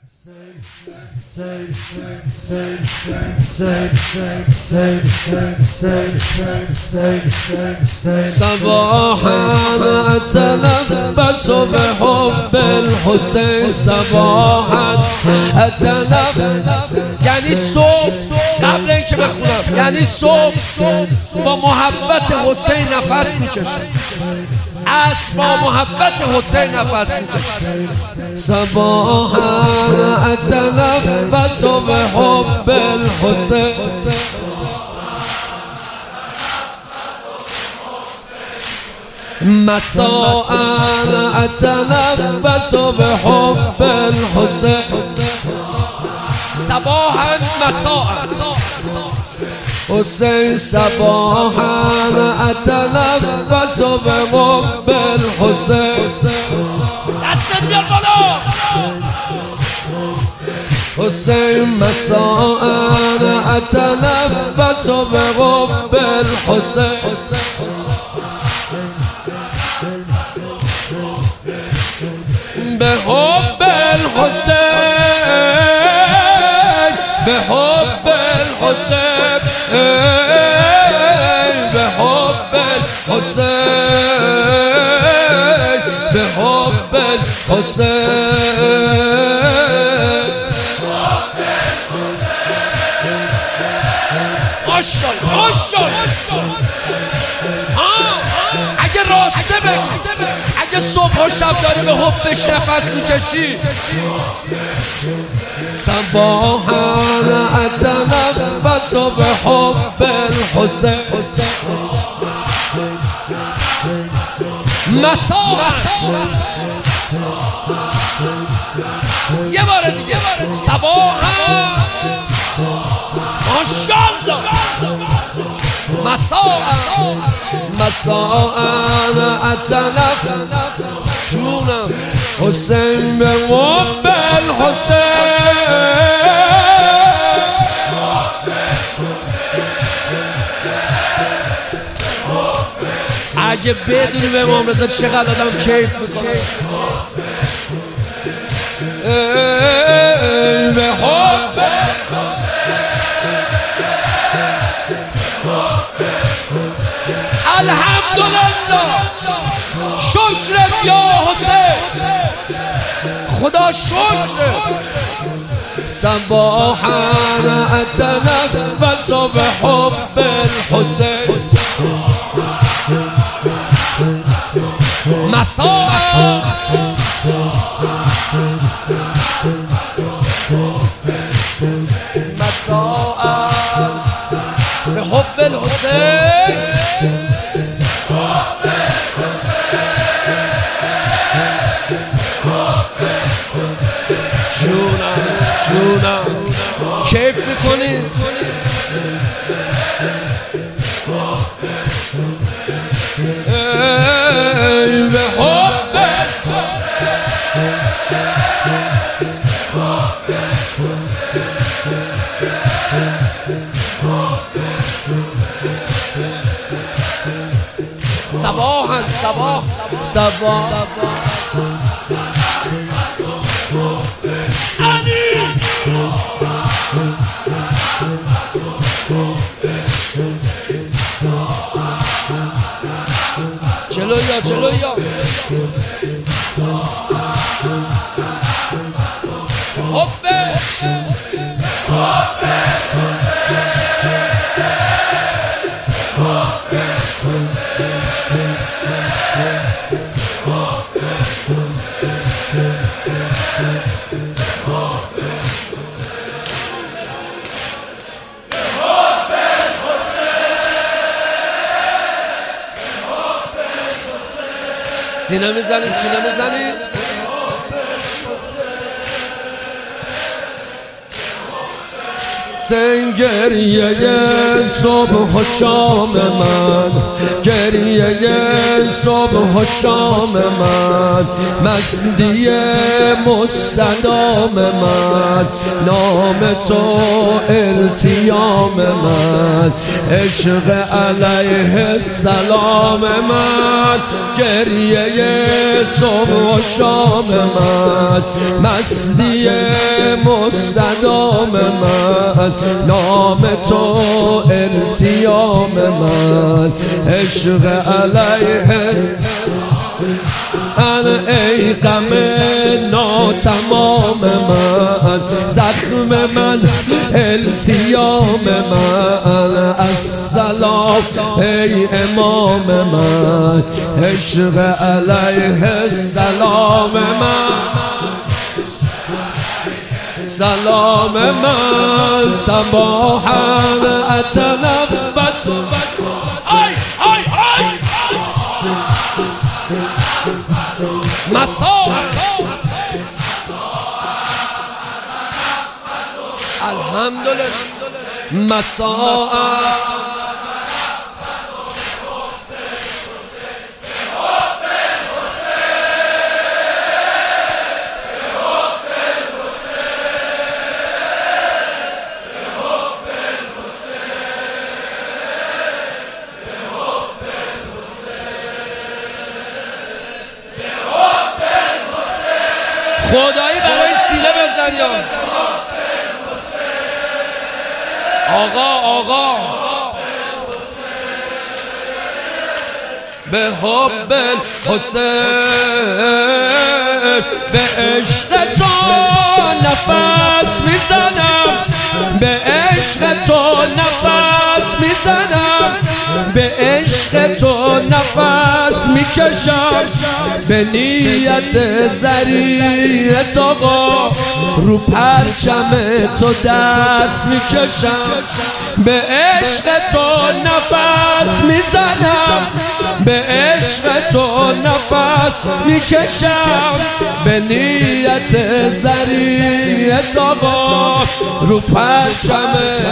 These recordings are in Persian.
صباحا أتنفس بحب الحسين صباحا أتنفس یعنی صبح قبل اینکه بخونم یعنی صبح با محبت حسین نفس میکشم با محبت حسین نفس میکشم صباحا أتنفس بحب الحسين مساء أتنفس بحب الحسين صباحا مساء حسين صباحا أتنفس بحب الحسين دست بیار بالا حسين مساء أتنفس بحب الحسين بحب الحسين بحب الحسين بحب الحسين بحب الحسين اگه راسته اگه صبح و شب داری به حبش نفس میکشی صباحا أتنفس بحب الحسين مساء یه بار دیگه صباحا ماشاءالله مساء أتنفس جونم حسين بحب الحسين اگه بدونی به امام رضا چقدر آدم کیف میکنه به حب الحمدلله شکرت یا حسین خدا شکر صباحا أتنفس بحب الحسين مساء بحب الحسين جونم کیف میکنی به حب صباحا صباح جلویا حبه سینه میزنی سنگریه صبح و شام من گریه صبح و شام من، مستی مستدام من، نام تو التیام من، عشق علیه السلام من. گریه صبح و شام من، مستی مستدام من، نام تو التیام من، عشق علیه ای غم ناتمام من، زخم من التیام من، السلام ای امام من، عشق علیه السلام من، سلام من صباحا اتنفس. مساء الحمدلله مساء خدایی برای سینه بزن یا آقا به حب الحسین، به عشق تو نفس میزنم، به عشق تو نفس میزنم، به عشق تو نفس میکشم، به نیت زریعت آقا رو پرچم تو دست میکشم، به عشق تو نفس میزنم، به عشق تو نفس میکشم، به نیت زریعت آقا رو پرچم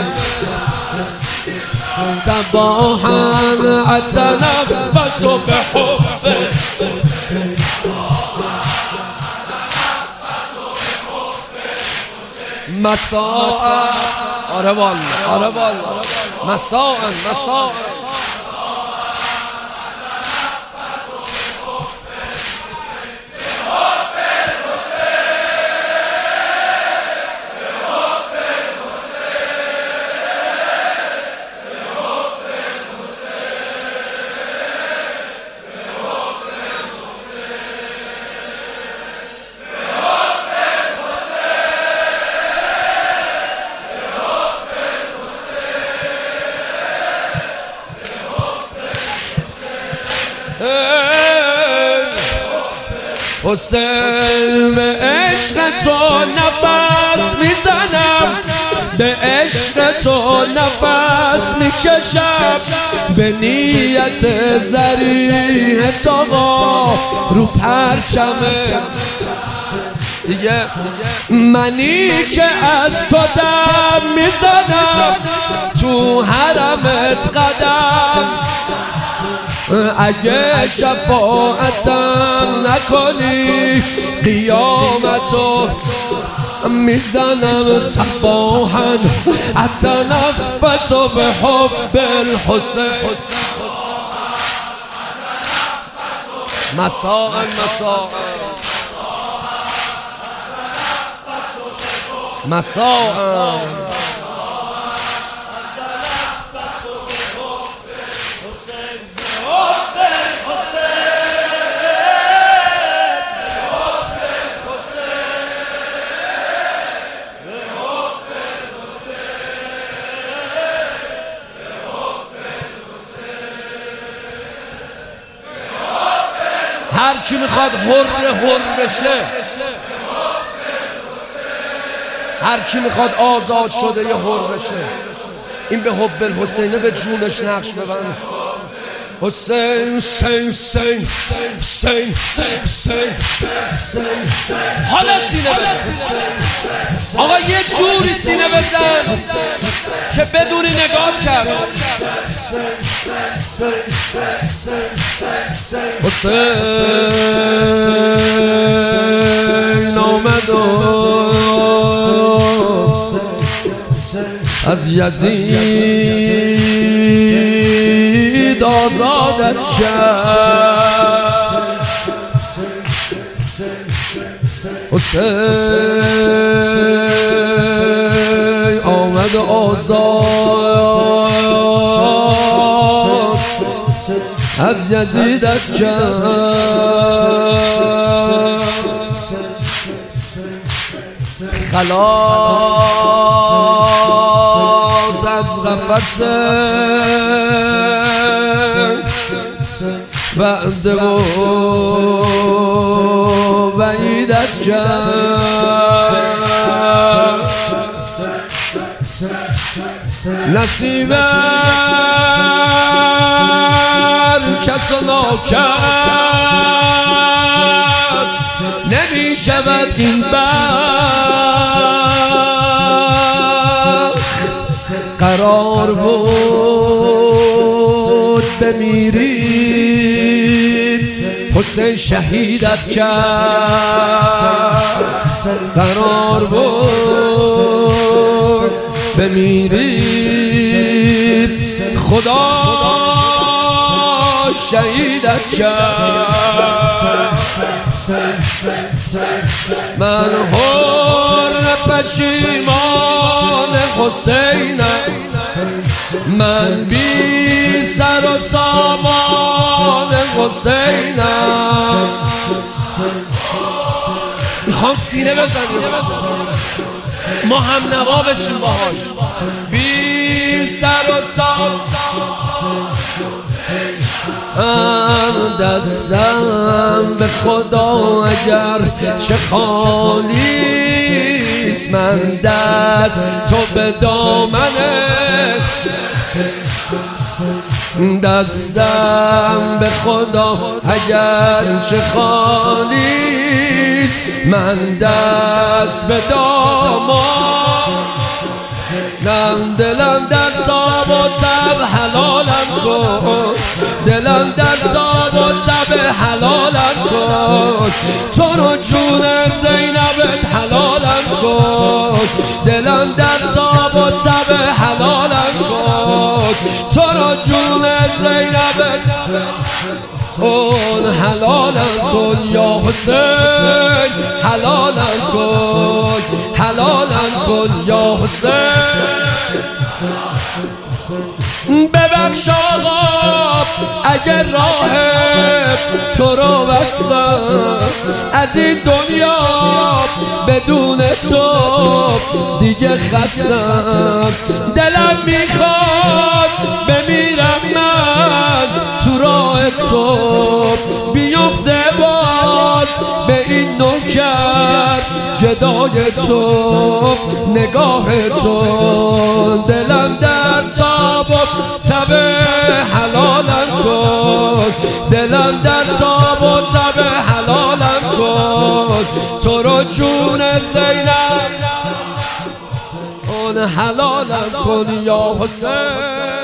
صباحا اتنفس بحب مساء. آره والله مساء حسین، به عشق تو نفس میزنم، به عشق تو نفس میکشم، به نیت زریعت آقا رو پرچم دیگه منی که از تو دم میزنم، تو حرمت قدم، اگه شفاعتم نکنی قیامتو میزنم صباحا اتنفس به حب الحسین. مساء هر کی میخواد حر بشه، هر کی میخواد آزاد شده یه حر بشه، این به حب الحسینه به جونش نقش ببند. حسین حسین حسین حسین حسین. حالا سینه بزن آقا، یه جوری سینه بزن که بدونی نگاه کرد. حسین آمد و از یزید آزادت کرد. حسین آمد آزاد از یزیدت کرد. خلاص از قفس وعده و وعیدت کرد. نصیب کس و ناکس نمی شود این بخت. قرار بود بمیری حسین شهیدت کرد. قرار بود بمیری خدا شهیدت کرد. من حر پشیمان حسینم، من بی سر و سامان حسینم. میخوام سینه بزنیم ما هم نوا بشیم باهاش. بی سر و سامان دستم به خدا اگر چه خالیست، من دست تو به دامنه. دستم به خدا اگر چه خالیست، من دست به دامان. دلم در تاب و تب حلالم کن، دلم در تاب و تب حلالم کن. تو رو جون زینبت حلالم کن، دلم در تاب و تب حلالم کن. تو رو جون زینبت اون حلالم کن یا حسین، حلالم کن، حلالم کن یا حسین. ببخش آقا اگر راه تو رو بستم، از این دنیا بدون تو دیگه خستم. دلم میخواد بمیرم من تو راه تو، بیفته باز به این نوکر جدای تو نگاه تو. دلم در تاب و تب حلالم کن، دلم در تاب و تب حلالم کن. تو رو جون زینب اون حلالم کن یا حسین.